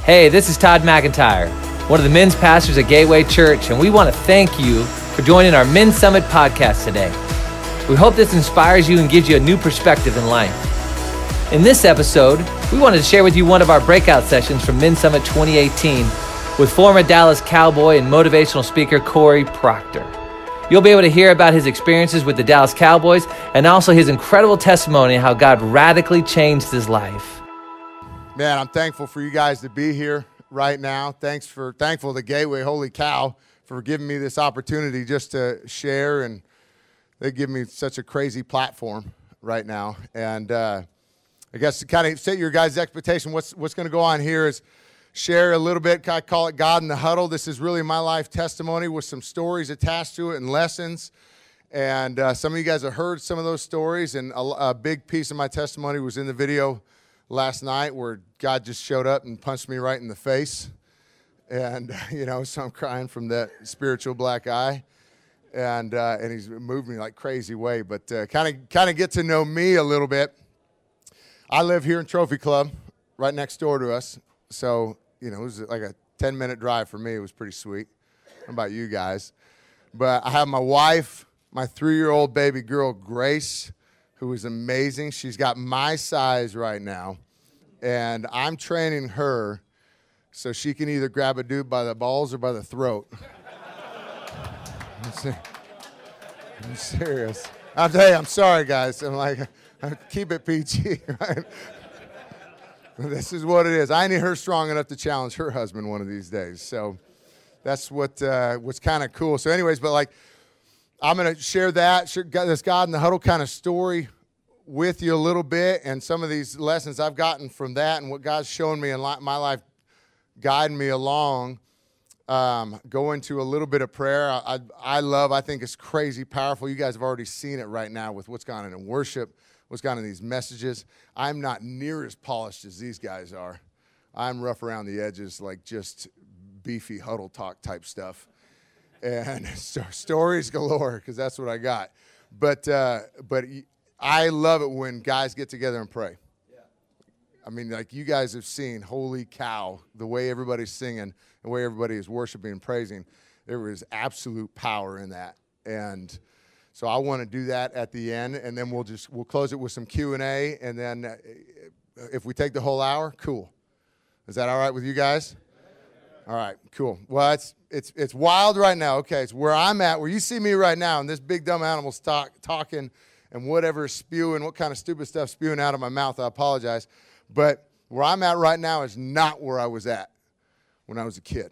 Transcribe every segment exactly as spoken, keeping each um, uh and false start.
Hey, this is Todd McIntyre, one of the men's pastors at Gateway Church, and we want to thank you for joining our Men's Summit podcast today. We hope this inspires you and gives you a new perspective in life. In this episode, we wanted to share with you one of our breakout sessions from Men's Summit twenty eighteen with former Dallas Cowboy and motivational speaker Corey Proctor. You'll be able to hear about his experiences with the Dallas Cowboys and also his incredible testimony of how God radically changed his life. Man, I'm thankful for you guys to be here right now. Thanks for thankful to Gateway, holy cow, for giving me this opportunity just to share, and they give me such a crazy platform right now. And uh, I guess to kind of set your guys' expectation, what's what's going to go on here is share a little bit. I call it God in the Huddle. This is really my life testimony with some stories attached to it and lessons. And uh, some of you guys have heard some of those stories, and a, a big piece of my testimony was in the video last night where God just showed up and punched me right in the face. And, you know, so I'm crying from that spiritual black eye. And uh, and he's moved me like crazy way. But kind of kind of get to know me a little bit. I live here in Trophy Club, right next door to us. So, you know, it was like a ten-minute drive for me. It was pretty sweet. How about you guys? But I have my wife, my three-year-old baby girl, Grace, who is amazing. She's got my size right now, and I'm training her so she can either grab a dude by the balls or by the throat. I'm, ser- I'm serious. I'm, hey, I'm sorry, guys. I'm like, keep it P G, right? This is what it is. I need her strong enough to challenge her husband one of these days. So that's what uh, what's kind of cool. So anyways, but like, I'm going to share that, share this God in the Huddle kind of story with you a little bit, and some of these lessons I've gotten from that and what God's shown me in li- my life, guiding me along. Um, go into a little bit of prayer. I, I, I love, I think it's crazy powerful. You guys have already seen it right now with what's gone on in worship, what's gone on in these messages. I'm not near as polished as these guys are. I'm rough around the edges, like just beefy huddle talk type stuff. And so stories galore, because that's what I got. But uh, but I love it when guys get together and pray. Yeah. I mean, like you guys have seen, holy cow, the way everybody's singing, the way everybody is worshiping and praising. There is absolute power in that. And so I want to do that at the end, and then we'll just we'll close it with some Q and A, and then uh, if we take the whole hour, cool. Is that all right with you guys? All right, cool. Well, it's it's it's wild right now. Okay, it's where I'm at, where you see me right now, and this big dumb animal's talk, talking and whatever spewing, what kind of stupid stuff spewing out of my mouth. I apologize. But where I'm at right now is not where I was at when I was a kid.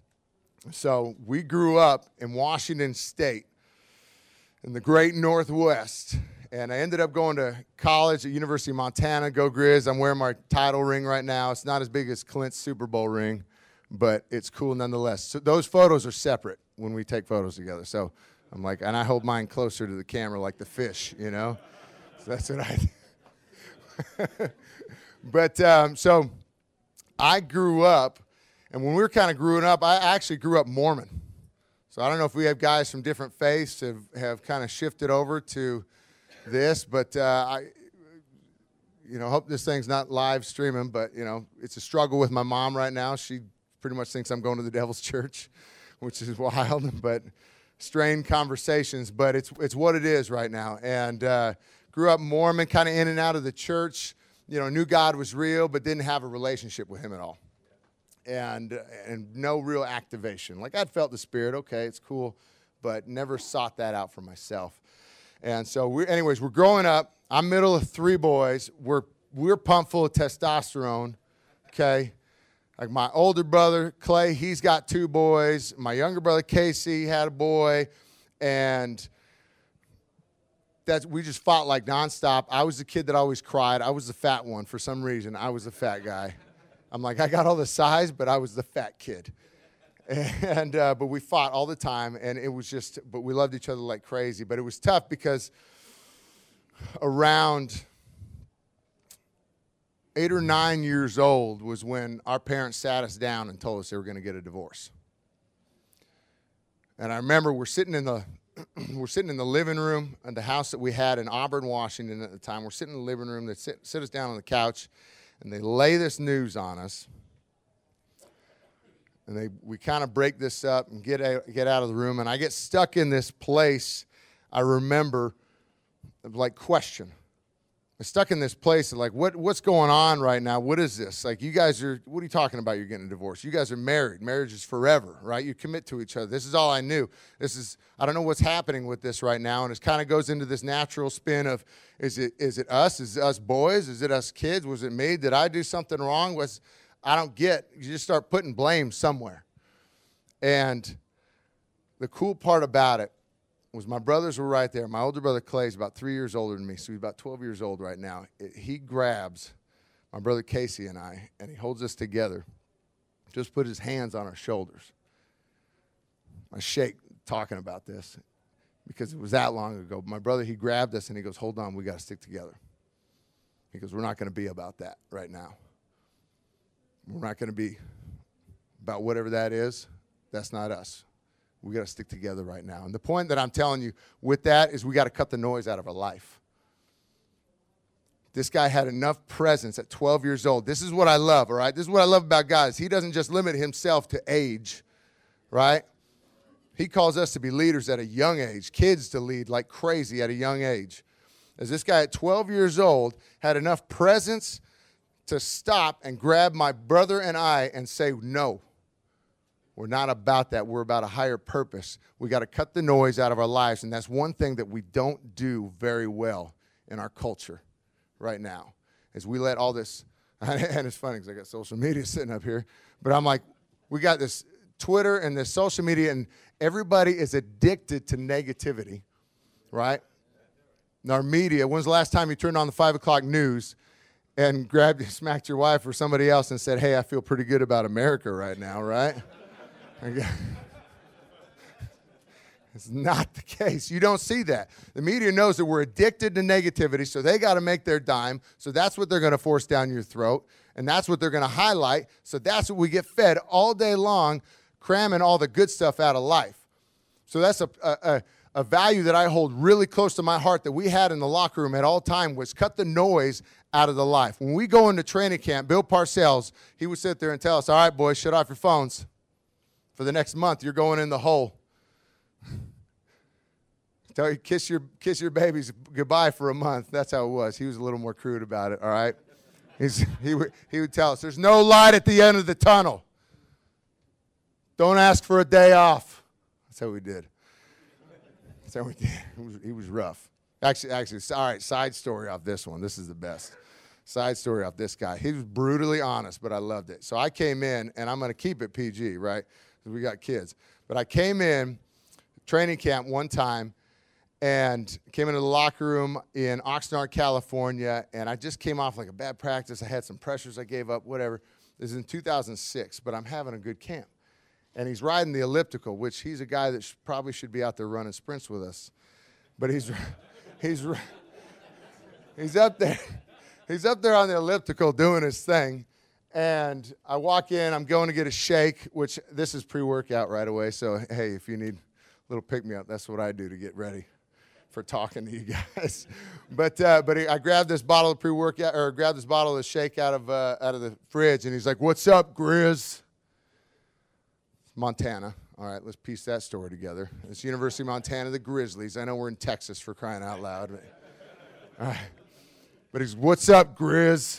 So we grew up in Washington State in the great Northwest, and I ended up going to college at University of Montana. Go Grizz. I'm wearing my title ring right now. It's not as big as Clint's Super Bowl ring, but it's cool nonetheless. So those photos are separate when we take photos together. So I'm like, and I hold mine closer to the camera like the fish, you know? So that's what I do. But um, so I grew up, and when we were kind of growing up, I actually grew up Mormon. So I don't know if we have guys from different faiths have, have kind of shifted over to this, but uh, I, you know, hope this thing's not live streaming, but, you know, it's a struggle with my mom right now. She pretty much thinks I'm going to the devil's church, which is wild, but strained conversations, but it's it's what it is right now. And uh, grew up Mormon, kind of in and out of the church, you know, knew God was real, but didn't have a relationship with him at all. And and no real activation. Like I'd felt the Spirit, okay, it's cool, but never sought that out for myself. And so, we, anyways, we're growing up. I'm middle of three boys. We're we're pumped full of testosterone, okay? Like my older brother, Clay, he's got two boys. My younger brother, Casey, had a boy. And that's, we just fought like nonstop. I was the kid that always cried. I was the fat one for some reason. I was the fat guy. I'm like, I got all the size, but I was the fat kid. And uh, but we fought all the time, and it was just, but we loved each other like crazy. But it was tough because around eight or nine years old was when our parents sat us down and told us they were going to get a divorce. And I remember we're sitting in the we're sitting in the living room at the house that we had in Auburn, Washington at the time. We're sitting in the living room. They sit, sit us down on the couch, and they lay this news on us. And they we kind of break this up and get out, get out of the room. And I get stuck in this place, I remember, of like question. I'm stuck in this place of like, what, what's going on right now? What is this? Like, you guys are, what are you talking about? You're getting a divorce. You guys are married. Marriage is forever, right? You commit to each other. This is all I knew. This is, I don't know what's happening with this right now. And it kind of goes into this natural spin of, is it is it us? Is it us boys? Is it us kids? Was it me? Did I do something wrong? Was I don't get. You just start putting blame somewhere. And the cool part about it was my brothers were right there. My older brother Clay is about three years older than me, so he's about twelve years old right now. It, he grabs my brother Casey and I, and he holds us together, just put his hands on our shoulders. I shake talking about this because it was that long ago. My brother, he grabbed us, and he goes, hold on, we got to stick together. He goes, we're not going to be about that right now. We're not going to be about whatever that is. That's not us. We got to stick together right now. And the point that I'm telling you with that is we got to cut the noise out of our life. This guy had enough presence at twelve years old. This is what I love, all right? This is what I love about God is he doesn't just limit himself to age, right? He calls us to be leaders at a young age, kids to lead like crazy at a young age. As this guy at twelve years old had enough presence to stop and grab my brother and I and say, no. We're not about that. We're about a higher purpose. We got to cut the noise out of our lives, and that's one thing that we don't do very well in our culture right now, is we let all this, and it's funny because I got social media sitting up here, but I'm like, we got this Twitter and this social media, and everybody is addicted to negativity, right? In our media, when's the last time you turned on the five o'clock news and grabbed, smacked your wife or somebody else and said, hey, I feel pretty good about America right now, right? It's not the case. You don't see that. The media knows that we're addicted to negativity, so they got to make their dime. So that's what they're going to force down your throat, and that's what they're going to highlight. So that's what we get fed all day long, cramming all the good stuff out of life. So that's a, a, a value that I hold really close to my heart that we had in the locker room at all time was cut the noise out of the life. When we go into training camp, Bill Parcells, he would sit there and tell us, all right, boys, shut off your phones. For the next month, you're going in the hole. Tell you, kiss your kiss your babies goodbye for a month. That's how it was. He was a little more crude about it, all right? He's, he, would, he would tell us, there's no light at the end of the tunnel. Don't ask for a day off. That's how we did. That's how we did. He was, he was rough. Actually, actually, all right, side story off this one. This is the best. Side story off this guy. He was brutally honest, but I loved it. So I came in, and I'm going to keep it P G, right? Because we got kids. But I came in training camp one time and came into the locker room in Oxnard, California, and I just came off like a bad practice. I had some pressures I gave up, whatever. This is in two thousand six, but I'm having a good camp. And he's riding the elliptical, which he's a guy that sh- probably should be out there running sprints with us. But he's he's he's up there. He's up there on the elliptical doing his thing. And I walk in, I'm going to get a shake, which this is pre-workout right away. So, hey, if you need a little pick-me-up, that's what I do to get ready for talking to you guys. but uh, but I grabbed this bottle of pre-workout, or grabbed this bottle of shake out of uh, out of the fridge, and he's like, what's up, Grizz? Montana. All right, let's piece that story together. It's University of Montana, the Grizzlies. I know we're in Texas for crying out loud. But, all right. But he's, what's up, Grizz?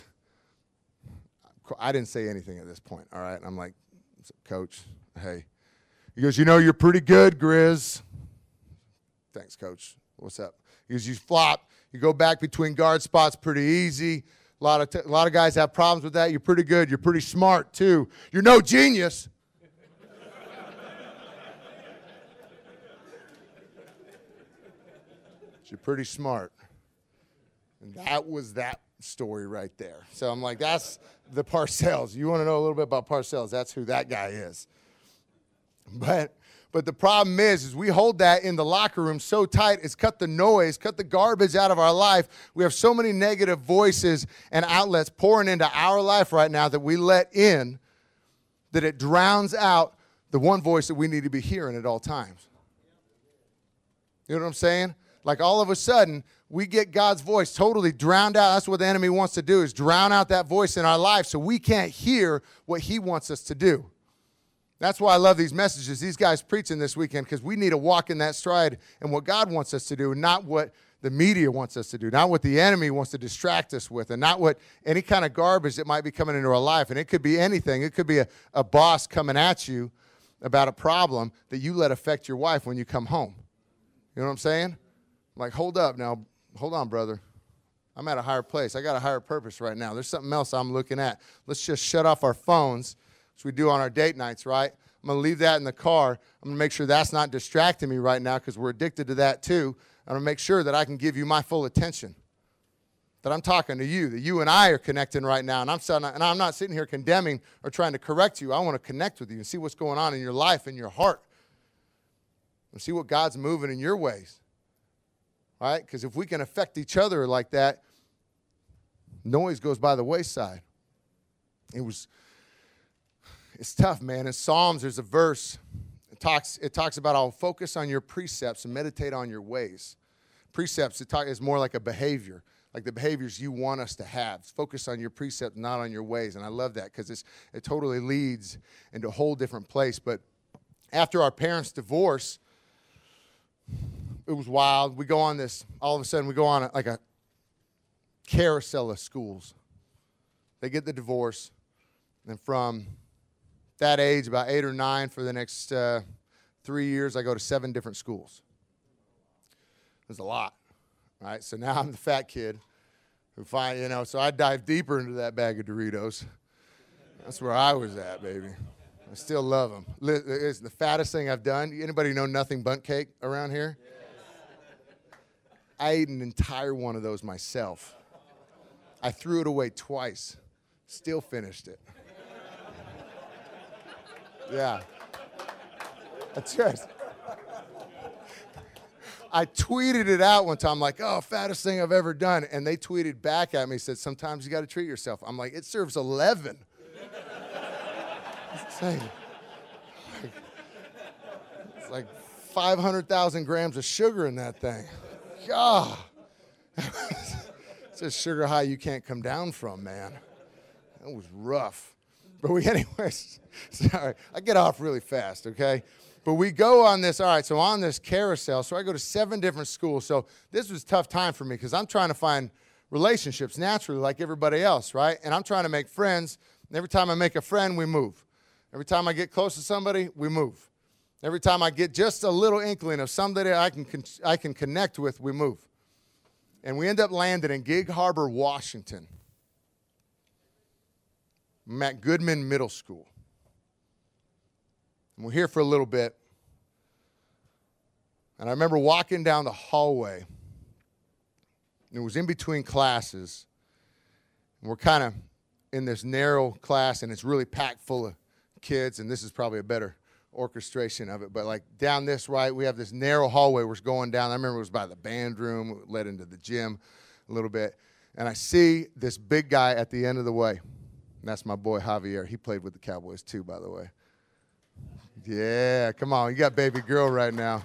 I didn't say anything at this point, all right? I'm like, Coach, hey. He goes, you know, you're pretty good, Grizz. Thanks, Coach. What's up? He goes, you flop. You go back between guard spots pretty easy. A lot of, t- a lot of guys have problems with that. You're pretty good. You're pretty smart, too. You're no genius. You're pretty smart. And that was that story right there. So I'm like, that's the Parcells. You want to know a little bit about Parcells? That's who that guy is. But but the problem is, is we hold that in the locker room so tight, it's cut the noise, cut the garbage out of our life. We have so many negative voices and outlets pouring into our life right now that we let in, that it drowns out the one voice that we need to be hearing at all times. You know what I'm saying? Like all of a sudden, we get God's voice totally drowned out. That's what the enemy wants to do, is drown out that voice in our life so we can't hear what he wants us to do. That's why I love these messages. These guys preaching this weekend, because we need to walk in that stride and what God wants us to do, not what the media wants us to do, not what the enemy wants to distract us with, and not what any kind of garbage that might be coming into our life. And it could be anything. It could be a, a boss coming at you about a problem that you let affect your wife when you come home. You know what I'm saying? I'm like, hold up now. Hold on, brother. I'm at a higher place. I got a higher purpose right now. There's something else I'm looking at. Let's just shut off our phones, which we do on our date nights, right? I'm going to leave that in the car. I'm going to make sure that's not distracting me right now, because we're addicted to that too. I'm going to make sure that I can give you my full attention, that I'm talking to you, that you and I are connecting right now. And I'm, and I'm not sitting here condemning or trying to correct you. I want to connect with you and see what's going on in your life and your heart, and see what God's moving in your ways. All right? Because if we can affect each other like that, noise goes by the wayside. It was, it's tough, man. In Psalms, there's a verse. It talks, it talks about, I'll focus on your precepts and meditate on your ways. Precepts, it talk, is more like a behavior, like the behaviors you want us to have. Focus on your precepts, not on your ways. And I love that, because it totally leads into a whole different place. But after our parents' divorce, it was wild. We go on this, all of a sudden we go on a, like a carousel of schools. They get the divorce, and from that age, about eight or nine, for the next uh, three years, I go to seven different schools. There's a lot, right? So now I'm the fat kid who find, you know, so I dive deeper into that bag of Doritos. That's where I was at, baby. I still love them. It's the fattest thing I've done. Anybody know Nothing Bundt Cake around here? Yes. I ate an entire one of those myself. I threw it away twice. Still finished it. Yeah. That's right. I tweeted it out one time, like, oh, fattest thing I've ever done. And they tweeted back at me, said, sometimes you got to treat yourself. I'm like, it serves eleven. It's insane. It's like five hundred thousand grams of sugar in that thing. God. It's a sugar high you can't come down from, man. That was rough. But we, anyways, sorry, I get off really fast, okay? But we go on this, all right, so on this carousel, so I go to seven different schools. So this was a tough time for me, because I'm trying to find relationships naturally like everybody else, right? And I'm trying to make friends. And every time I make a friend, we move. Every time I get close to somebody, we move. Every time I get just a little inkling of somebody I can, I can connect with, we move. And we end up landing in Gig Harbor, Washington. I'm at Goodman Middle School. And we're here for a little bit. And I remember walking down the hallway. And it was in between classes. And we're kind of in this narrow class, and it's really packed full of kids. And this is probably a better orchestration of it. But like down this right, we have this narrow hallway we're going down. I remember it was by the band room. It led into the gym a little bit. And I see this big guy at the end of the way. And that's my boy Javier. He played with the Cowboys too, by the way. Yeah, come on. You got baby girl right now.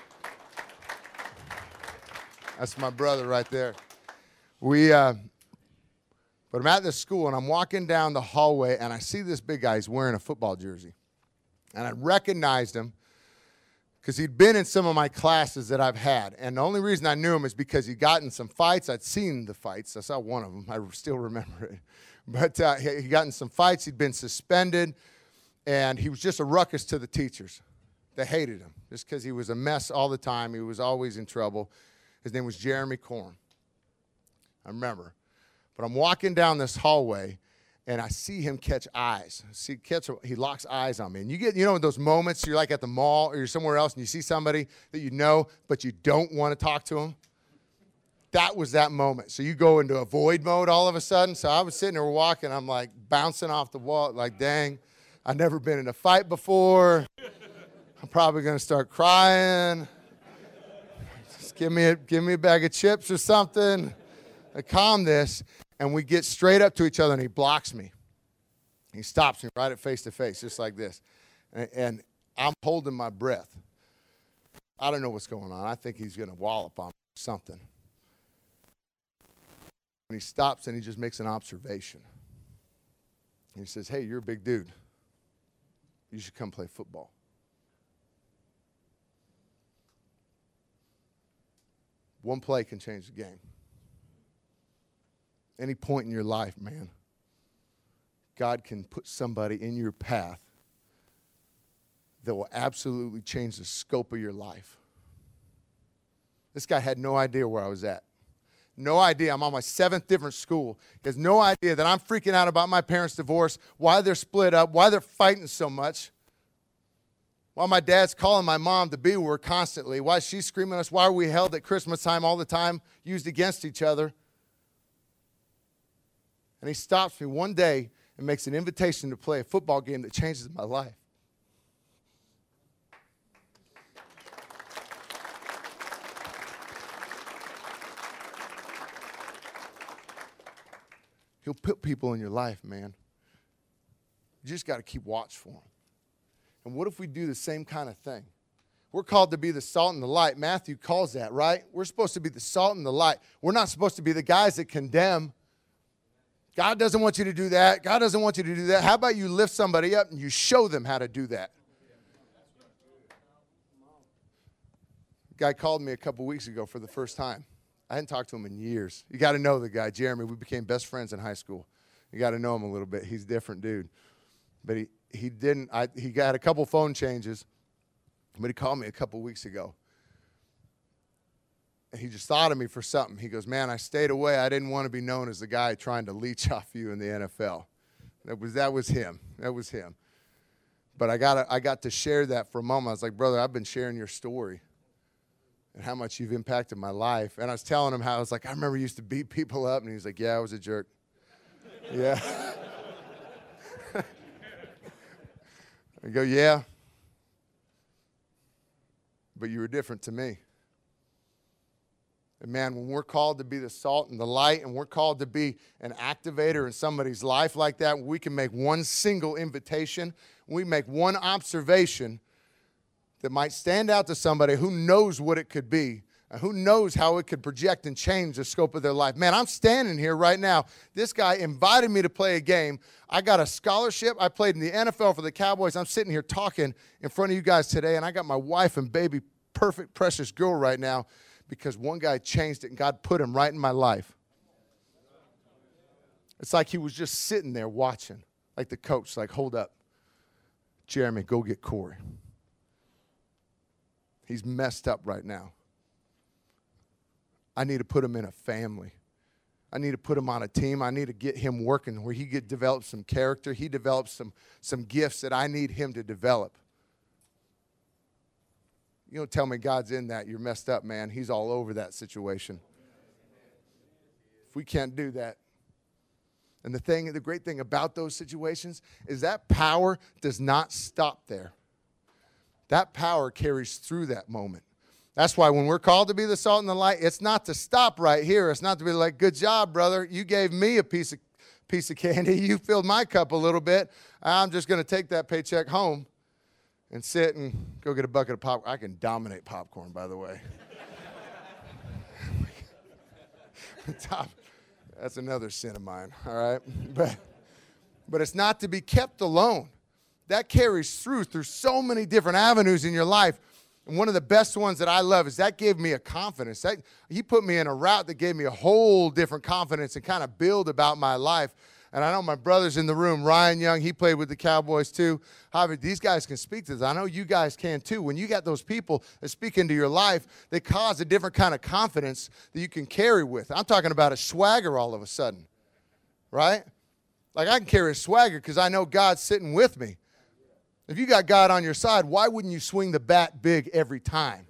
That's my brother right there. We, uh, but I'm at this school, and I'm walking down the hallway, and I see this big guy. He's wearing a football jersey. And I recognized him because he'd been in some of my classes that I've had. And the only reason I knew him is because he'd gotten some fights. I'd seen the fights. I saw one of them. I still remember it. But uh, he got in some fights. He'd been suspended. And he was just a ruckus to the teachers. They hated him just because he was a mess all the time. He was always in trouble. His name was Jeremy Corn. I remember. But I'm walking down this hallway, and I see him catch eyes. See, catch, he locks eyes on me. And you get, you know, those moments you're like at the mall or you're somewhere else, and you see somebody that you know, but you don't want to talk to them. That was that moment. So you go into avoid mode all of a sudden. So I was sitting there walking. I'm like bouncing off the wall, like, dang. I've never been in a fight before. I'm probably going to start crying. Just give me a, give me a bag of chips or something. I calm this, and we get straight up to each other, and he blocks me. He stops me right at face to face, just like this. And, and I'm holding my breath. I don't know what's going on. I think he's going to wallop on me or something. And he stops, and he just makes an observation. He says, hey, you're a big dude. You should come play football. One play can change the game. Any point in your life, man, God can put somebody in your path that will absolutely change the scope of your life. This guy had no idea where I was at. No idea. I'm on my seventh different school. He has no idea that I'm freaking out about my parents' divorce, why they're split up, why they're fighting so much, why my dad's calling my mom to be with her constantly, why she's screaming at us, why are we held at Christmas time all the time, used against each other. And he stops me one day and makes an invitation to play a football game that changes my life. He'll put people in your life, man. You just got to keep watch for them. And what if we do the same kind of thing? We're called to be the salt and the light. Matthew calls that, right? We're supposed to be the salt and the light. We're not supposed to be the guys that condemn. God doesn't want you to do that. God doesn't want you to do that. How about you lift somebody up and you show them how to do that? A guy called me a couple weeks ago for the first time. I hadn't talked to him in years. You got to know the guy, Jeremy. We became best friends in high school. You got to know him a little bit. He's a different dude. But he, he didn't, I, he got a couple phone changes, but he called me a couple weeks ago. And he just thought of me for something. He goes, man, I stayed away. I didn't want to be known as the guy trying to leech off you in the N F L. That was, that was him. That was him. But I got, I got to share that for a moment. I was like, brother, I've been sharing your story and how much you've impacted my life. And I was telling him how I was like, I remember you used to beat people up. And he was like, yeah, I was a jerk. Yeah. I go, yeah. But you were different to me. And man, when we're called to be the salt and the light, and we're called to be an activator in somebody's life like that, we can make one single invitation, we make one observation that might stand out to somebody who knows what it could be, and who knows how it could project and change the scope of their life. Man, I'm standing here right now. This guy invited me to play a game. I got a scholarship. I played in the N F L for the Cowboys. I'm sitting here talking in front of you guys today, and I got my wife and baby, perfect, precious girl right now, because one guy changed it and God put him right in my life. It's like he was just sitting there watching, like the coach, like, hold up. Jeremy, go get Corey. He's messed up right now. I need to put him in a family. I need to put him on a team. I need to get him working where he get develop some character. He develops some, some gifts that I need him to develop. You don't tell me God's in that. You're messed up, man. He's all over that situation. If we can't do that. And the thing, the great thing about those situations is that power does not stop there. That power carries through that moment. That's why when we're called to be the salt and the light, it's not to stop right here. It's not to be like, good job, brother. You gave me a piece of, piece of candy. You filled my cup a little bit. I'm just going to take that paycheck home and sit and go get a bucket of popcorn. I can dominate popcorn, by the way. Top. That's another sin of mine, all right? But, but it's not to be kept alone. That carries through, through so many different avenues in your life. And one of the best ones that I love is that gave me a confidence. That, he put me in a route that gave me a whole different confidence and kind of build about my life. And I know my brother's in the room, Ryan Young, he played with the Cowboys too. Javi, these guys can speak to this. I know you guys can too. When you got those people that speak into your life, they cause a different kind of confidence that you can carry with. I'm talking about a swagger all of a sudden, right? Like I can carry a swagger because I know God's sitting with me. If you got God on your side, why wouldn't you swing the bat big every time?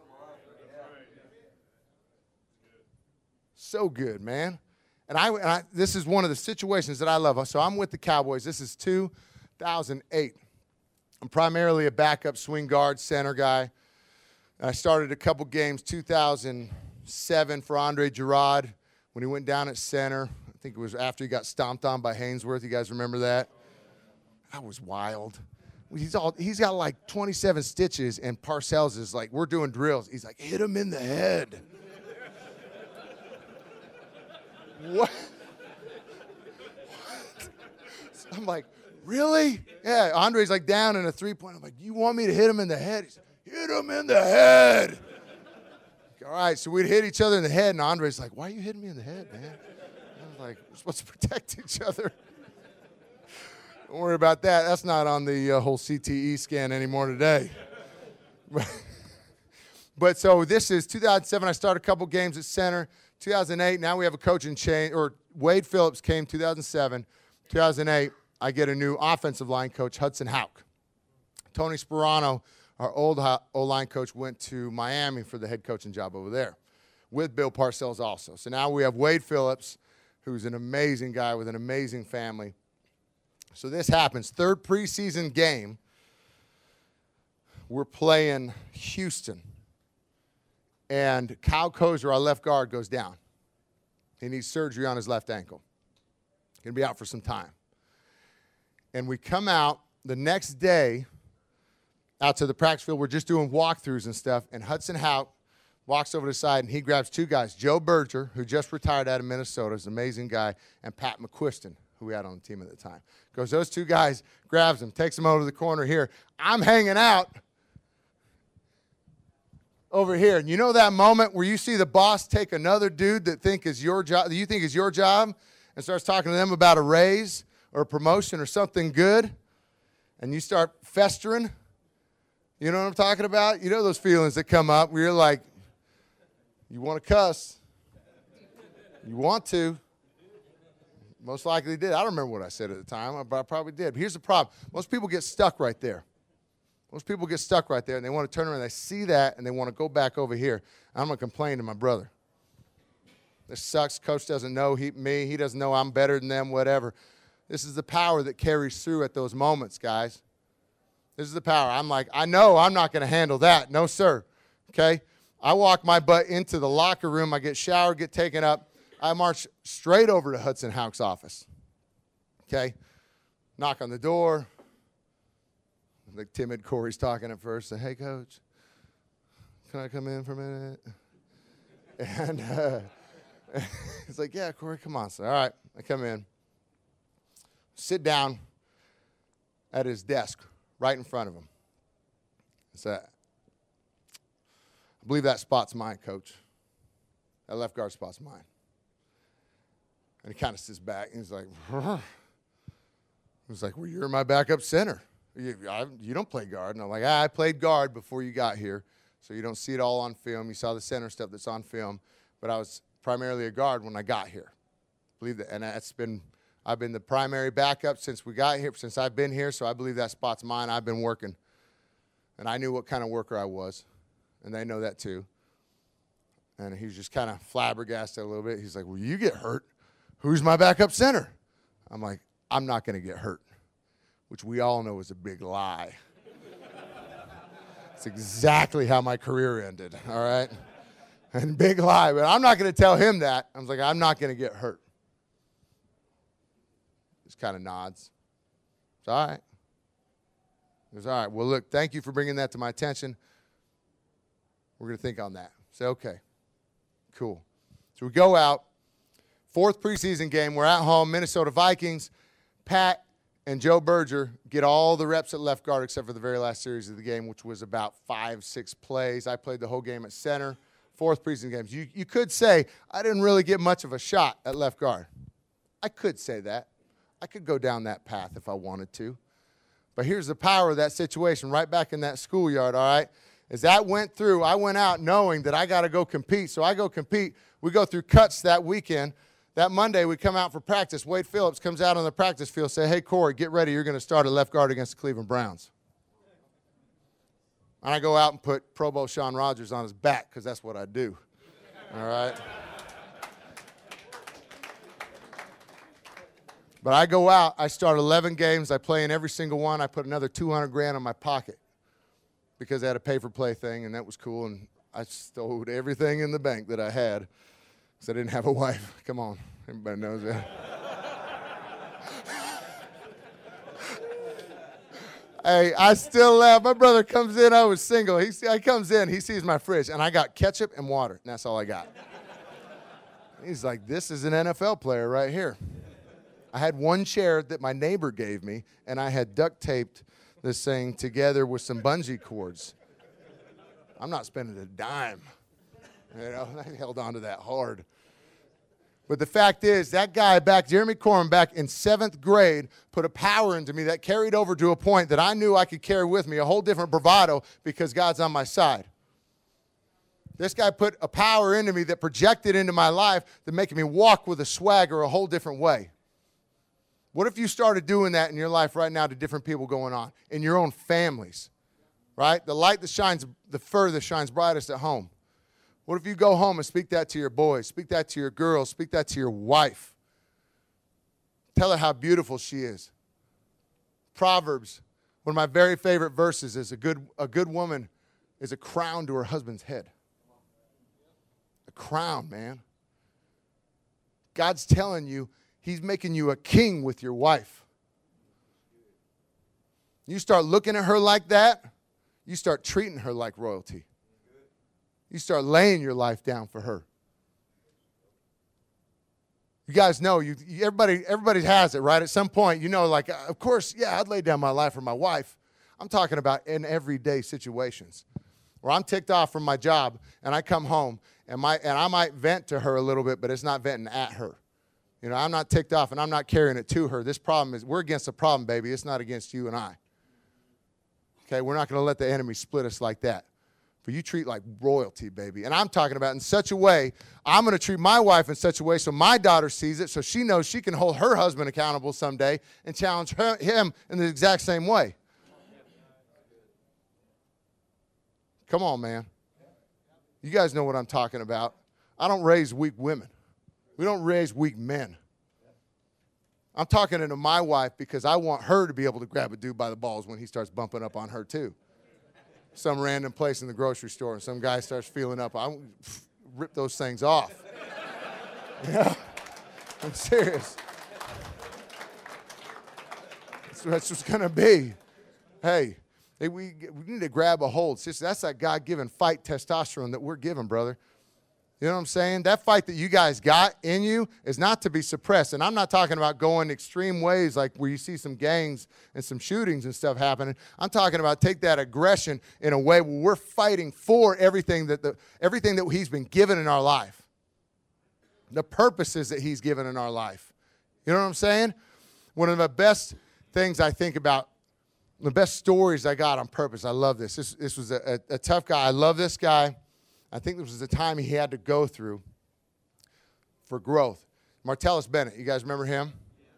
So good, man. And, I, and I, this is one of the situations that I love. So I'm with the Cowboys. This is two thousand eight. I'm primarily a backup swing guard, center guy. And I started a couple games, two thousand seven for Andre Gerard when he went down at center. I think it was after he got stomped on by Hainsworth. You guys remember that? That was wild. He's all he's got like twenty-seven stitches, and Parcells is like, we're doing drills. He's like, hit him in the head. What? what? I'm like, Really? Yeah, Andre's like down in a three-point. I'm like, you want me to hit him in the head? He's like, hit him in the head. All right, so we'd hit each other in the head, and Andre's like, why are you hitting me in the head, man? I was like, we're supposed to protect each other. Don't worry about that. That's not on the uh, whole C T E scan anymore today. But so this is two thousand seven. I started a couple games at center. two thousand eight, now we have a coaching change, or Wade Phillips came two thousand seven. two thousand eight, I get a new offensive line coach, Hudson Houck. Tony Sperano, our old O-line coach, went to Miami for the head coaching job over there with Bill Parcells also. So now we have Wade Phillips, who's an amazing guy with an amazing family. So this happens, third preseason game, we're playing Houston. And Kyle Kozer, our left guard, goes down. He needs surgery on his left ankle. He's going to be out for some time. And we come out the next day out to the practice field. We're just doing walkthroughs and stuff. And Hudson Houck walks over to the side, and he grabs two guys, Joe Berger, who just retired out of Minnesota, is an amazing guy, and Pat McQuiston, who we had on the team at the time. Goes, those two guys, grabs them, takes them over to the corner here. I'm hanging out over here. And you know that moment where you see the boss take another dude that think is your job, that you think is your job, and starts talking to them about a raise or a promotion or something good, and you start festering? You know what I'm talking about? You know those feelings that come up where you're like, you want to cuss. You want to. Most likely did. I don't remember what I said at the time, but I probably did. But here's the problem. Most people get stuck right there. Most people get stuck right there, and they want to turn around. They see that, and they want to go back over here. I'm going to complain to my brother. This sucks. Coach doesn't know he, me. He doesn't know I'm better than them, whatever. This is the power that carries through at those moments, guys. This is the power. I'm like, I know I'm not going to handle that. No, sir. Okay? I walk my butt into the locker room. I get showered, get taken up. I march straight over to Hudson Houck's office. Okay? Knock on the door. The timid Corey's talking at first. Say, hey, Coach, can I come in for a minute? And uh, he's like, yeah, Corey, come on, sir. All right, I come in. Sit down at his desk right in front of him. I said, I believe that spot's mine, Coach. That left guard spot's mine. And he kind of sits back, and he's like, he's like, well, you're my backup center. You, I, you don't play guard. And I'm like, ah, I played guard before you got here, so you don't see it all on film. You saw the center stuff that's on film, but I was primarily a guard when I got here. Believe that, and that's been, I've been the primary backup since we got here, since I've been here, so I believe that spot's mine. I've been working, and I knew what kind of worker I was, and they know that too. And he was just kind of flabbergasted a little bit. He's like, well, you get hurt. Who's my backup center? I'm like, I'm not going to get hurt, which we all know is a big lie. It's exactly how my career ended, all right? And big lie, but I'm not going to tell him that. I was like, I'm not going to get hurt. Just kind of nods. It's all right. He goes, all right, well, look, thank you for bringing that to my attention. We're going to think on that. Say, okay, cool. So we go out. Fourth preseason game, we're at home, Minnesota Vikings. Pat and Joe Berger get all the reps at left guard except for the very last series of the game, which was about five, six plays. I played the whole game at center. Fourth preseason games. You, you could say I didn't really get much of a shot at left guard. I could say that. I could go down that path if I wanted to. But here's the power of that situation right back in that schoolyard, all right? As that went through, I went out knowing that I got to go compete. So I go compete. We go through cuts that weekend. That Monday, we come out for practice. Wade Phillips comes out on the practice field, say, hey, Corey, get ready. You're going to start at left guard against the Cleveland Browns. And I go out and put Pro Bowl Sean Rogers on his back because that's what I do. All right? But I go out. I start eleven games. I play in every single one. I put another two hundred grand in my pocket because I had a pay-for-play thing, and that was cool. And I stowed everything in the bank that I had. Because I didn't have a wife. Come on. Everybody knows that. Hey, I still laugh. My brother comes in. I was single. He, he comes in. He sees my fridge. And I got ketchup and water. And that's all I got. He's like, this is an N F L player right here. I had one chair that my neighbor gave me, and I had duct taped this thing together with some bungee cords. I'm not spending a dime. You know, I held on to that hard. But the fact is, that guy back, Jeremy Corum, back in seventh grade, put a power into me that carried over to a point that I knew I could carry with me, a whole different bravado, because God's on my side. This guy put a power into me that projected into my life that making me walk with a swagger a whole different way. What if you started doing that in your life right now to different people going on, in your own families, right? The light that shines the furthest shines brightest at home. What if you go home and speak that to your boys, speak that to your girls, speak that to your wife? Tell her how beautiful she is. Proverbs, one of my very favorite verses is a good, a good woman is a crown to her husband's head. A crown, man. God's telling you, he's making you a king with your wife. You start looking at her like that, you start treating her like royalty. You start laying your life down for her. You guys know, you, you, everybody, everybody has it, right? At some point, you know, like, of course, yeah, I'd lay down my life for my wife. I'm talking about in everyday situations where I'm ticked off from my job and I come home and, my, and I might vent to her a little bit, but it's not venting at her. You know, I'm not ticked off and I'm not carrying it to her. This problem is, we're against the problem, baby. It's not against you and I. Okay, we're not going to let the enemy split us like that. But you treat like royalty, baby. And I'm talking about in such a way, I'm going to treat my wife in such a way so my daughter sees it, so she knows she can hold her husband accountable someday and challenge her, him in the exact same way. Come on, man. You guys know what I'm talking about. I don't raise weak women. We don't raise weak men. I'm talking to my wife because I want her to be able to grab a dude by the balls when he starts bumping up on her too. Some random place in the grocery store and some guy starts feeling up. I rip those things off. Yeah, I'm serious. That's what it's going to be. Hey, hey we, we need to grab a hold. Sister, that's that God-given fight testosterone that we're given, brother. You know what I'm saying? That fight that you guys got in you is not to be suppressed. And I'm not talking about going extreme ways like where you see some gangs and some shootings and stuff happening. I'm talking about take that aggression in a way where we're fighting for everything that, the, everything that he's been given in our life. The purposes that he's given in our life. You know what I'm saying? One of the best things I think about, the best stories I got on purpose, I love this. This, this was a, a, a tough guy. I love this guy. I think this was the time he had to go through for growth. Martellus Bennett, you guys remember him?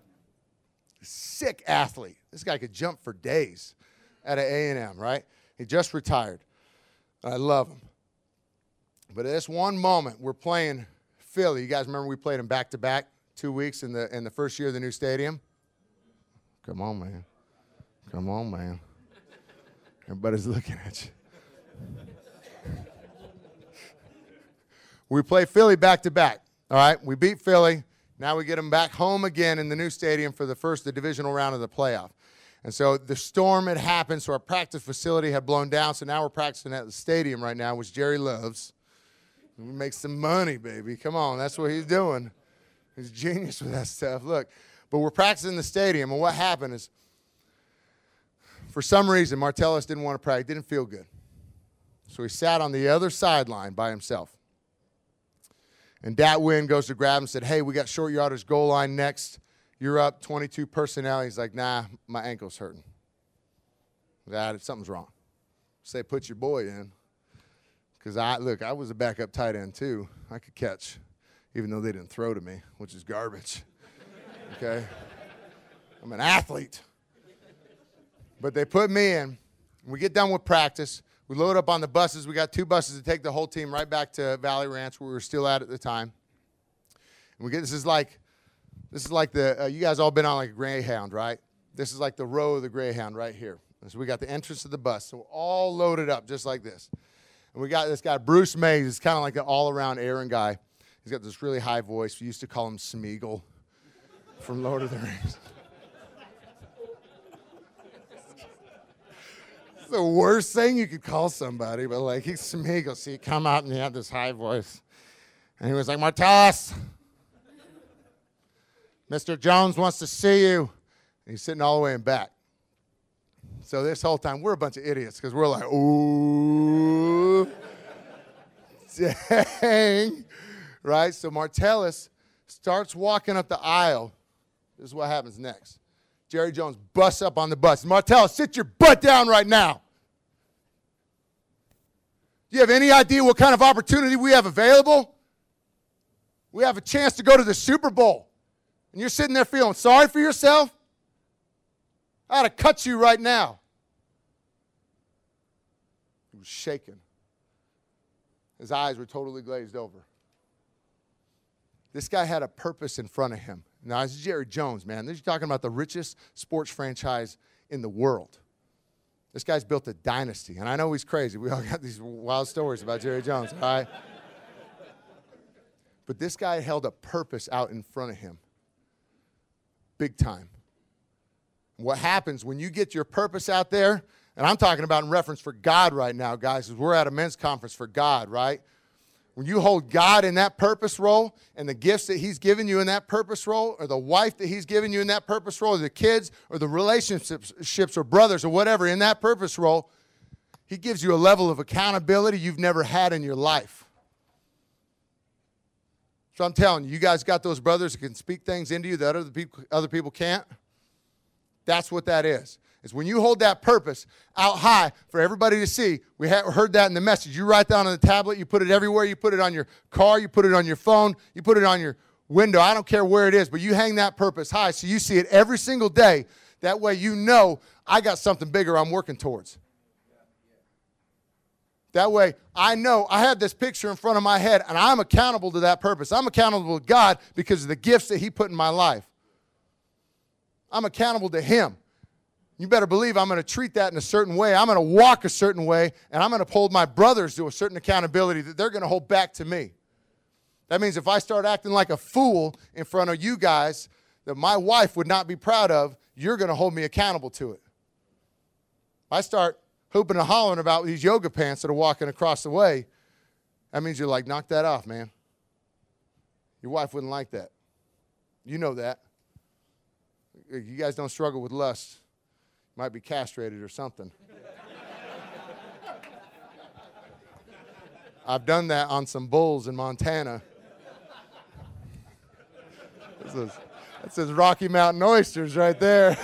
Sick athlete. This guy could jump for days at an A and M, right? He just retired. I love him. But at this one moment, we're playing Philly. You guys remember we played them back-to-back two weeks in the, in the first year of the new stadium? Come on, man. Come on, man. Everybody's looking at you. We play Philly back-to-back, all right? We beat Philly. Now we get them back home again in the new stadium for the first, the divisional round of the playoff. And so the storm had happened, so our practice facility had blown down, so now we're practicing at the stadium right now, which Jerry loves. We make some money, baby. Come on, that's what he's doing. He's a genius with that stuff. Look, but we're practicing in the stadium, and what happened is, for some reason, Martellus didn't want to practice, didn't feel good. So he sat on the other sideline by himself. And Dat Wynn goes to grab him and said, hey, we got short yardage goal line next. You're up, twenty-two personnel. He's like, nah, my ankle's hurting. That something's wrong. Say, put your boy in. Because, I look, I was a backup tight end, too. I could catch, even though they didn't throw to me, which is garbage. Okay? I'm an athlete. But they put me in. We get done with practice. We load up on the buses. We got two buses to take the whole team right back to Valley Ranch, where we were still at at the time. And we get this is like, this is like the uh, you guys all been on like a Greyhound, right? This is like the row of the Greyhound right here. And so we got the entrance of the bus, so we're all loaded up just like this. And we got this guy Bruce Mays. He's kind of like an all-around Aaron guy. He's got this really high voice. We used to call him Smeagol from Lord of the Rings. The worst thing you could call somebody, but like he's Smeagol. So he come out and he had this high voice. And he was like, Martellus, Mister Jones wants to see you. And he's sitting all the way in back. So this whole time, we're a bunch of idiots because we're like, ooh, dang, right? So Martellus starts walking up the aisle. This is what happens next. Jerry Jones busts up on the bus. Martellus, sit your butt down right now. Do you have any idea what kind of opportunity we have available? We have a chance to go to the Super Bowl. And you're sitting there feeling sorry for yourself? I ought to cut you right now. He was shaking. His eyes were totally glazed over. This guy had a purpose in front of him. Now, this is Jerry Jones, man. This is talking about the richest sports franchise in the world. This guy's built a dynasty, and I know he's crazy. We all got these wild stories about Jerry Jones, all right? But this guy held a purpose out in front of him, big time. What happens when you get your purpose out there, and I'm talking about in reference for God right now, guys, because we're at a men's conference for God, right? When you hold God in that purpose role and the gifts that he's given you in that purpose role, or the wife that he's given you in that purpose role, or the kids or the relationships or brothers or whatever in that purpose role, he gives you a level of accountability you've never had in your life. So I'm telling you, you guys got those brothers that can speak things into you that other people, other people can't? That's what that is. Is when you hold that purpose out high for everybody to see. We heard that in the message. You write down on the tablet, you put it everywhere. You put it on your car, you put it on your phone, you put it on your window. I don't care where it is, but you hang that purpose high so you see it every single day. That way you know I got something bigger I'm working towards. That way I know I have this picture in front of my head and I'm accountable to that purpose. I'm accountable to God because of the gifts that he put in my life. I'm accountable to him. You better believe I'm going to treat that in a certain way. I'm going to walk a certain way, and I'm going to hold my brothers to a certain accountability that they're going to hold back to me. That means if I start acting like a fool in front of you guys that my wife would not be proud of, you're going to hold me accountable to it. If I start hooping and hollering about these yoga pants that are walking across the way, that means you're like, knock that off, man. Your wife wouldn't like that. You know that. You guys don't struggle with lust. Might be castrated or something. I've done that on some bulls in Montana. This is, that says Rocky Mountain oysters right there.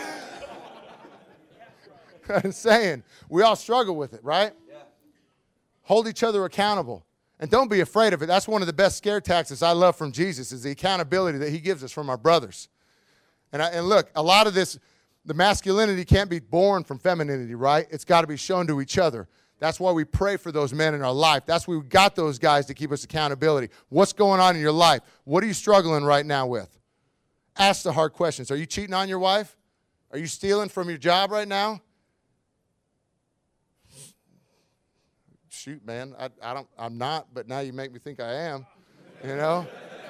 I'm saying, we all struggle with it, right? Yeah. Hold each other accountable. And don't be afraid of it. That's one of the best scare tactics I love from Jesus is the accountability that he gives us from our brothers. And, I, and look, a lot of this, the masculinity can't be born from femininity, right? It's got to be shown to each other. That's why we pray for those men in our life. That's why we got those guys to keep us accountability. What's going on in your life? What are you struggling right now with? Ask the hard questions. Are you cheating on your wife? Are you stealing from your job right now? Shoot, man, I, I don't, I'm not, but now you make me think I am, you know?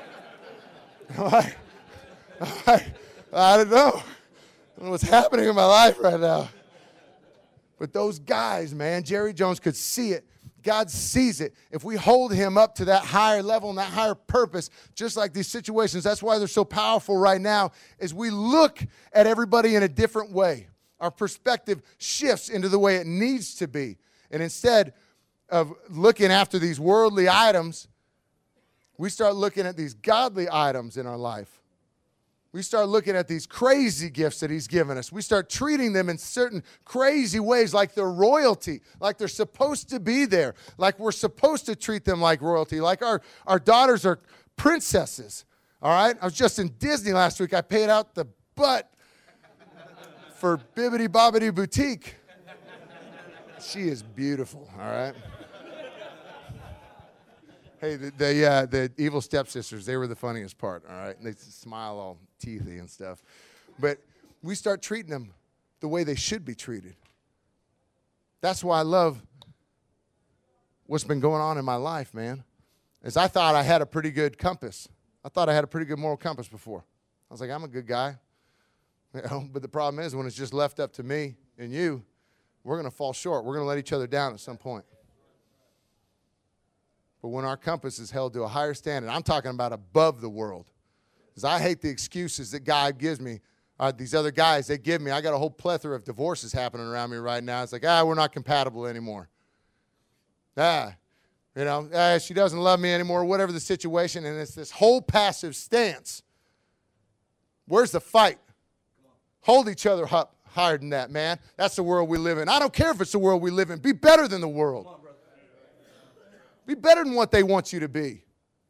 I, I, I don't know. I don't know what's happening in my life right now. But those guys, man, Jerry Jones could see it. God sees it. If we hold him up to that higher level and that higher purpose, just like these situations, that's why they're so powerful right now, is we look at everybody in a different way. Our perspective shifts into the way it needs to be. And instead of looking after these worldly items, we start looking at these godly items in our life. We start looking at these crazy gifts that he's given us. We start treating them in certain crazy ways like they're royalty, like they're supposed to be there, like we're supposed to treat them like royalty, like our, our daughters are princesses, all right? I was just in Disney last week. I paid out the butt for Bibbidi Bobbidi Boutique. She is beautiful, all right? Hey, the the, uh, the evil stepsisters, they were the funniest part, all right? And they smile all teethy and stuff. But we start treating them the way they should be treated. That's why I love what's been going on in my life, man, is I thought I had a pretty good compass. I thought I had a pretty good moral compass before. I was like, I'm a good guy. You know, but the problem is when it's just left up to me and you, we're going to fall short. We're going to let each other down at some point. But when our compass is held to a higher standard, I'm talking about above the world. Because I hate the excuses that God gives me. Uh, these other guys, they give me. I got a whole plethora of divorces happening around me right now. It's like, ah, we're not compatible anymore. Ah, you know, ah, she doesn't love me anymore, whatever the situation. And it's this whole passive stance. Where's the fight? Hold each other up higher than that, man. That's the world we live in. I don't care if it's the world we live in. Be better than the world. On, be better than what they want you to be.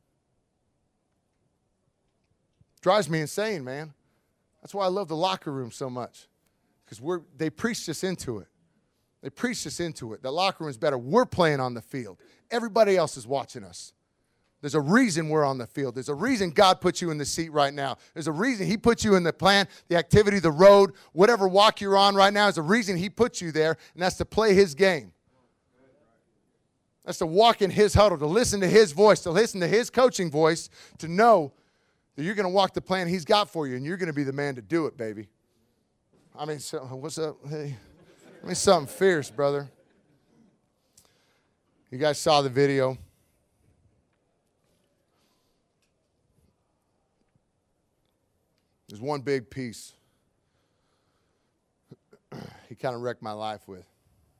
Drives me insane, man. That's why I love the locker room so much, because we're they preached us into it. They preached us into it. The locker room's better. We're playing on the field. Everybody else is watching us. There's a reason we're on the field. There's a reason God put you in the seat right now. There's a reason he put you in the plan, the activity, the road, whatever walk you're on right now. There's a reason he put you there, and that's to play his game. That's to walk in his huddle, to listen to his voice, to listen to his coaching voice, to know that you're going to walk the plan he's got for you, and you're going to be the man to do it, baby. I mean, so, what's up? Hey, I mean, something fierce, brother. You guys saw the video. There's one big piece he kind of wrecked my life with.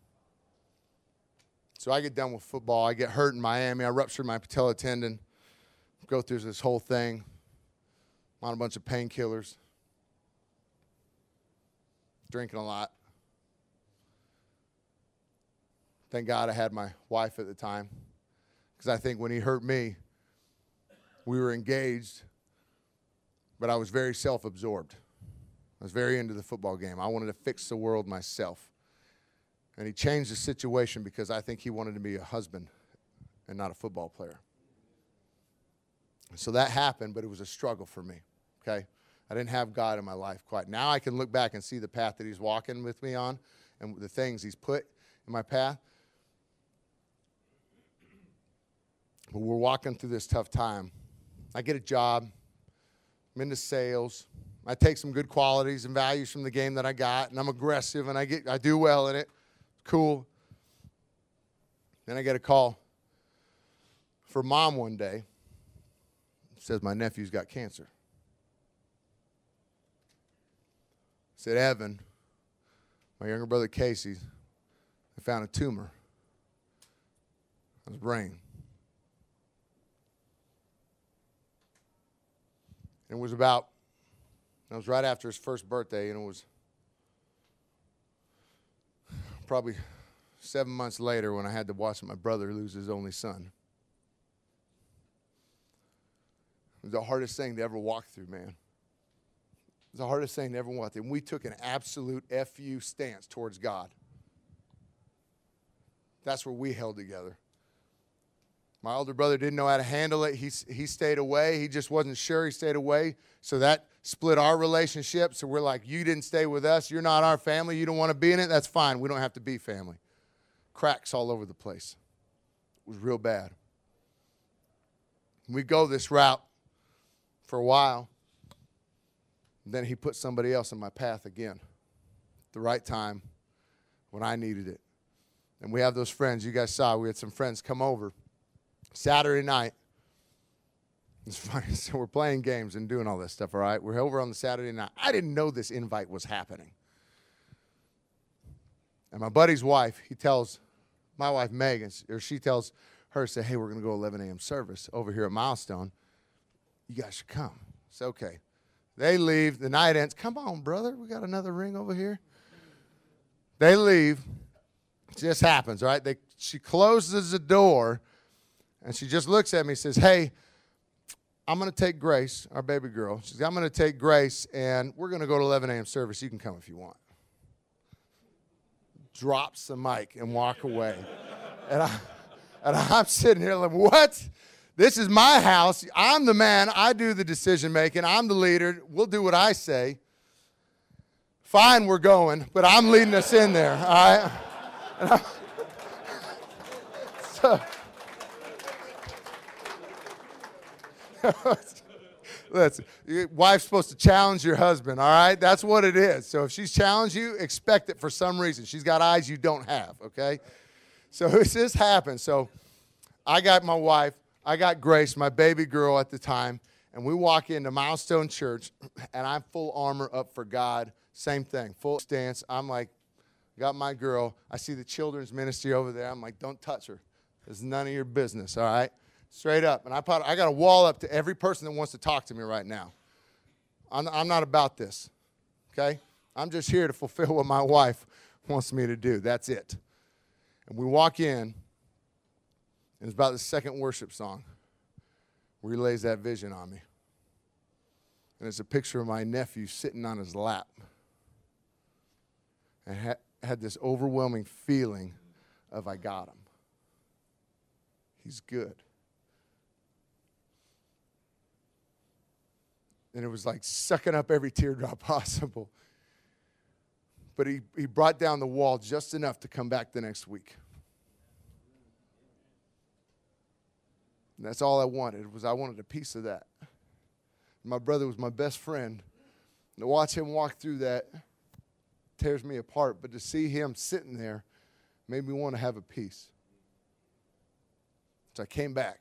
So I get done with football. I get hurt in Miami. I ruptured my patella tendon. Go through this whole thing. I'm on a bunch of painkillers. Drinking a lot. Thank God I had my wife at the time, because I think when he hurt me, we were engaged, but I was very self-absorbed. I was very into the football game. I wanted to fix the world myself. And he changed the situation because I think he wanted to be a husband and not a football player. So that happened, but it was a struggle for me, okay? I didn't have God in my life quite. Now I can look back and see the path that he's walking with me on and the things he's put in my path. But we're walking through this tough time. I get a job. I'm into sales. I take some good qualities and values from the game that I got, and I'm aggressive, and I get I do well in it. Cool. Then I get a call for mom one day. It says my nephew's got cancer. I said, Evan, my younger brother Casey, they found a tumor on his brain. It was about, it was right after his first birthday, and it was probably seven months later when I had to watch my brother lose his only son. It was the hardest thing to ever walk through, man. It was the hardest thing to ever walk through. And we took an absolute F U stance towards God. That's where we held together. My older brother didn't know how to handle it. He, he stayed away. He just wasn't sure. He stayed away. So that split our relationship. So we're like, you didn't stay with us. You're not our family. You don't want to be in it. That's fine. We don't have to be family. Cracks all over the place. It was real bad. We go this route for a while. And then he put somebody else in my path again. At the right time when I needed it. And we have those friends. You guys saw we had some friends come over. Saturday night, it's funny, so we're playing games and doing all this stuff, all right? We're over on the Saturday night. I didn't know this invite was happening. And my buddy's wife, he tells my wife, Megan, or she tells her, say, hey, we're going to go eleven a.m. service over here at Milestone. You guys should come. It's okay. They leave. The night ends. Come on, brother. We got another ring over here. They leave. It just happens, right? They, she closes the door. And she just looks at me and says, hey, I'm going to take Grace, our baby girl. She says, I'm going to take Grace, and we're going to go to eleven a.m. service. You can come if you want. Drops the mic and walk away. and, I, and I'm sitting here like, what? This is my house. I'm the man. I do the decision-making. I'm the leader. We'll do what I say. Fine, we're going, but I'm leading us in there, all right? And I, so... Listen, your wife's supposed to challenge your husband, all right? That's what it is. So if she's challenged you, expect it for some reason. She's got eyes you don't have, okay? So this happened. So I got my wife. I got Grace, my baby girl at the time, And we walk into Milestone Church, and I'm full armor up for God. Same thing, full stance. I'm like, got my girl. I see the children's ministry over there. I'm like, don't touch her. It's none of your business, all right? Straight up. And I, put, I got a wall up to every person that wants to talk to me right now. I'm, I'm not about this, okay? I'm just here to fulfill what my wife wants me to do. That's it. And we walk in, and it's about the second worship song where he lays that vision on me. And it's a picture of my nephew sitting on his lap. And ha- had this overwhelming feeling of I got him. He's good. And it was like sucking up every teardrop possible. But he, he brought down the wall just enough to come back the next week. And that's all I wanted, was I wanted a piece of that. My brother was my best friend. And to watch him walk through that tears me apart. But to see him sitting there made me want to have a piece. So I came back.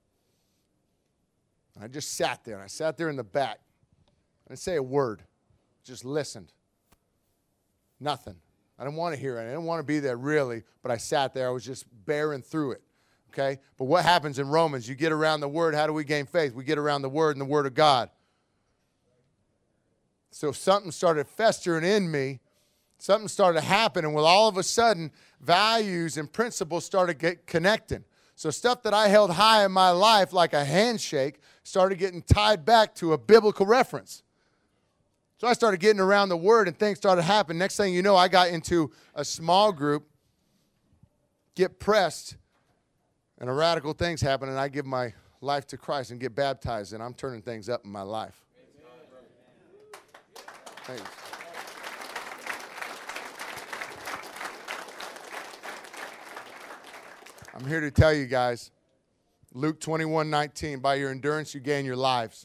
And I just sat there. And I sat there in the back. I didn't say a word. Just listened. Nothing. I didn't want to hear it. I didn't want to be there really. But I sat there. I was just bearing through it. Okay? But what happens in Romans? You get around the Word. How do we gain faith? We get around the Word and the Word of God. So something started festering in me. Something started happening. Well, all of a sudden, values and principles started get connecting. So stuff that I held high in my life, like a handshake, started getting tied back to a biblical reference. So I started getting around the Word, and things started happening. Next thing you know, I got into a small group, get pressed, and a radical things happen, and I give my life to Christ and get baptized, and I'm turning things up in my life. Thanks. I'm here to tell you guys, Luke twenty-one nineteen, by your endurance you gain your lives.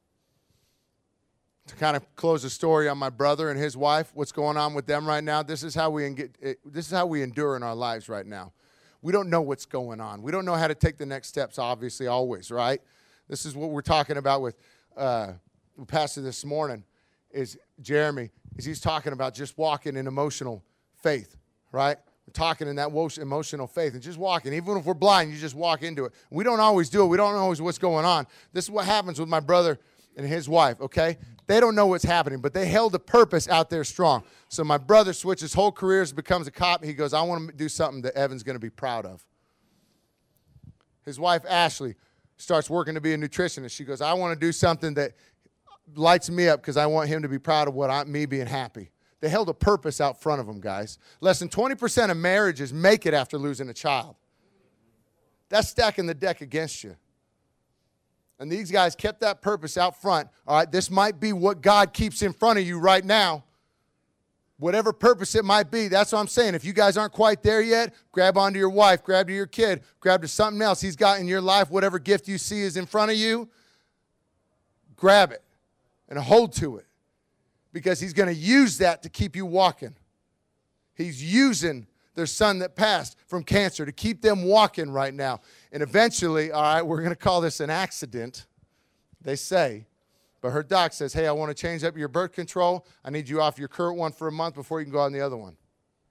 To kind of close the story on my brother and his wife, what's going on with them right now, this is how we get, this is how we endure in our lives right now. We don't know what's going on. We don't know how to take the next steps, obviously, always, right? This is what we're talking about with uh, Pastor this morning, is Jeremy, is he's talking about just walking in emotional faith, right? We're talking in that emotional faith and just walking. Even if we're blind, you just walk into it. We don't always do it. We don't know always what's going on. This is what happens with my brother and his wife, okay? They don't know what's happening, but they held a purpose out there strong. So my brother switches whole careers, becomes a cop. He goes, I want to do something that Evan's going to be proud of. His wife, Ashley, starts working to be a nutritionist. She goes, I want to do something that lights me up because I want him to be proud of what I, me being happy. They held a purpose out front of them, guys. Less than twenty percent of marriages make it after losing a child. That's stacking the deck against you. And these guys kept that purpose out front. All right, this might be what God keeps in front of you right now. Whatever purpose it might be, that's what I'm saying. If you guys aren't quite there yet, grab onto your wife, grab to your kid, grab to something else He's got in your life. Whatever gift you see is in front of you, grab it and hold to it. Because He's going to use that to keep you walking. He's using their son that passed from cancer to keep them walking right now. And eventually, all right, we're going to call this an accident, they say. But her doc says, hey, I want to change up your birth control. I need you off your current one for a month before you can go on the other one.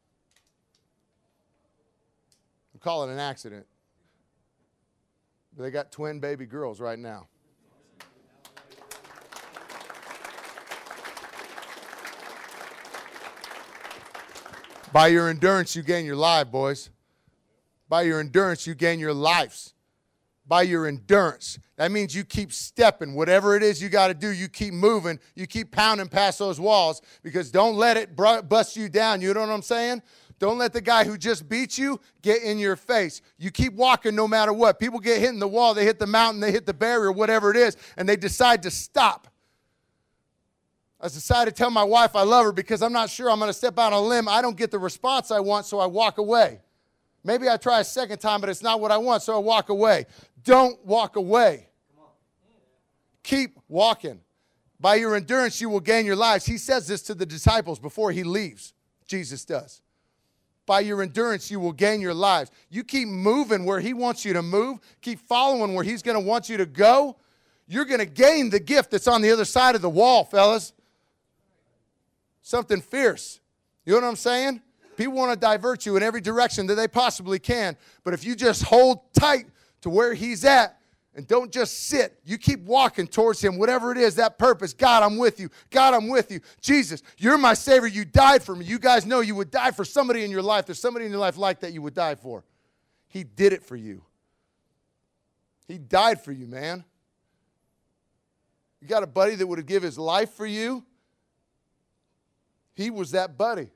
We call it an accident. But they got twin baby girls right now. By your endurance, you gain your life, boys. By your endurance, you gain your lives. By your endurance. That means you keep stepping. Whatever it is you got to do, you keep moving. You keep pounding past those walls because don't let it bust you down. You know what I'm saying? Don't let the guy who just beat you get in your face. You keep walking no matter what. People get hit in the wall. They hit the mountain. They hit the barrier, whatever it is, and they decide to stop. I decided to tell my wife I love her because I'm not sure I'm going to step out on a limb. I don't get the response I want, so I walk away. Maybe I try a second time, but it's not what I want, so I walk away. Don't walk away. Keep walking. By your endurance, you will gain your lives. He says this to the disciples before He leaves. Jesus does. By your endurance, you will gain your lives. You keep moving where He wants you to move. Keep following where He's going to want you to go. you're going to gain the gift that's on the other side of the wall, fellas. Something fierce. You know what I'm saying? People want to divert you in every direction that they possibly can. But if you just hold tight to where he's at and don't just sit, you keep walking towards him, whatever it is, that purpose. God, I'm with you. God, I'm with you. Jesus, you're my Savior. You died for me. You guys know you would die for somebody in your life. There's somebody in your life like that you would die for. He did it for you. He died for you, man. You got a buddy that would have given his life for you? He was that buddy.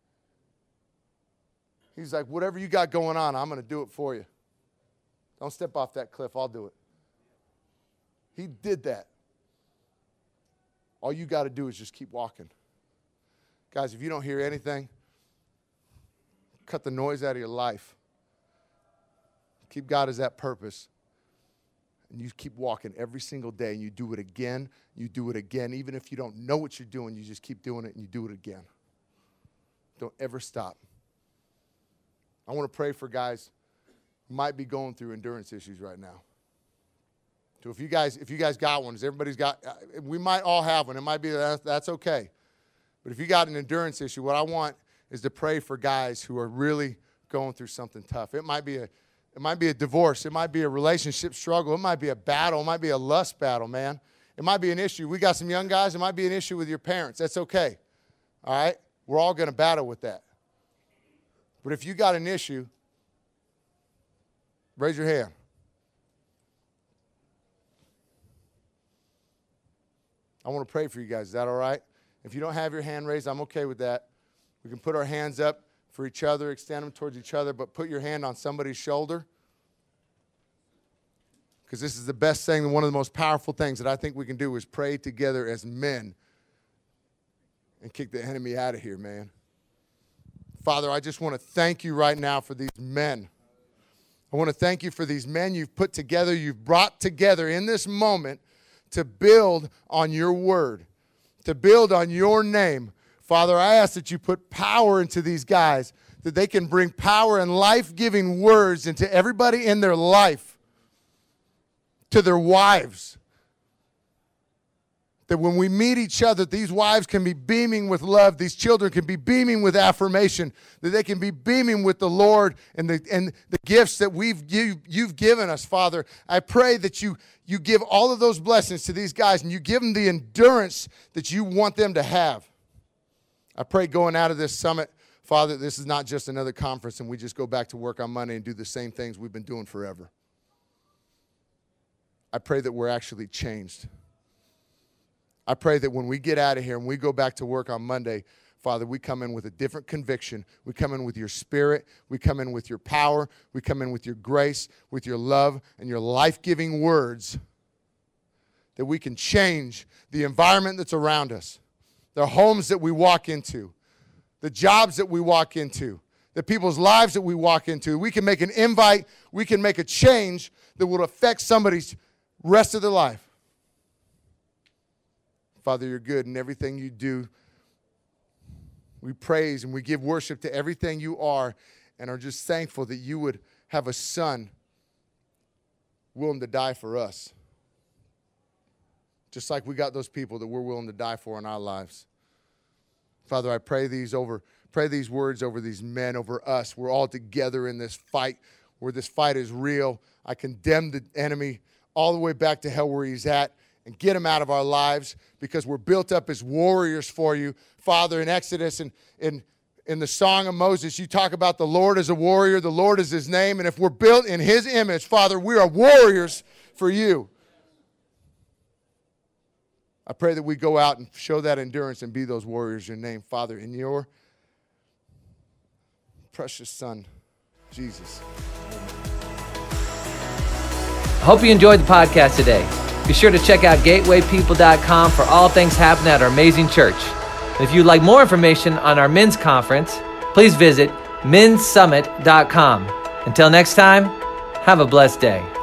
He's like, whatever you got going on, I'm going to do it for you. Don't step off that cliff. I'll do it. He did that. All you got to do is just keep walking. Guys, if you don't hear anything, cut the noise out of your life. Keep God as that purpose. And you keep walking every single day, and you do it again, you do it again. Even if you don't know what you're doing, you just keep doing it, and you do it again. Don't ever stop. I want to pray for guys who might be going through endurance issues right now. So if you guys, if you guys got one, everybody's got, we might all have one. It might be that, that's okay. But if you got an endurance issue, what I want is to pray for guys who are really going through something tough. It might be a, it might be a divorce. It might be a relationship struggle. It might be a battle. It might be a lust battle, man. It might be an issue. We got some young guys. It might be an issue with your parents. That's okay. All right? We're all going to battle with that. But if you got an issue, raise your hand. I want to pray for you guys. Is that all right? If you don't have your hand raised, I'm okay with that. We can put our hands up for each other, extend them towards each other, but put your hand on somebody's shoulder. Because this is the best thing, and one of the most powerful things that I think we can do is pray together as men and kick the enemy out of here, man. Father, I just want to thank you right now for these men. I want to thank you for these men you've put together, you've brought together in this moment to build on your word, to build on your name. Father, I ask that you put power into these guys, that they can bring power and life-giving words into everybody in their life, to their wives. That when we meet each other, these wives can be beaming with love. These children can be beaming with affirmation. That they can be beaming with the Lord and the and the gifts that we've you, you've given us, Father. I pray that you you give all of those blessings to these guys and you give them the endurance that you want them to have. I pray going out of this summit, Father, this is not just another conference and we just go back to work on Monday and do the same things we've been doing forever. I pray that we're actually changed. I pray that when we get out of here and we go back to work on Monday, Father, we come in with a different conviction. We come in with your spirit. We come in with your power. We come in with your grace, with your love, and your life-giving words, that we can change the environment that's around us, the homes that we walk into, the jobs that we walk into, the people's lives that we walk into. We can make an invite. We can make a change that will affect somebody's rest of their life. Father, you're good in everything you do. We praise and we give worship to everything you are and are just thankful that you would have a son willing to die for us. Just like we got those people that we're willing to die for in our lives. Father, I pray these over, pray these words over these men, over us. We're all together in this fight where this fight is real. I condemn the enemy all the way back to hell where he's at. And get them out of our lives because we're built up as warriors for you. Father, in Exodus and in, in the Song of Moses, you talk about the Lord as a warrior. The Lord is his name. And if we're built in his image, Father, we are warriors for you. I pray that we go out and show that endurance and be those warriors in your name, Father, in your precious Son, Jesus. I hope you enjoyed the podcast today. Be sure to check out gateway people dot com for all things happening at our amazing church. And if you'd like more information on our men's conference, please visit men's summit dot com. Until next time, have a blessed day.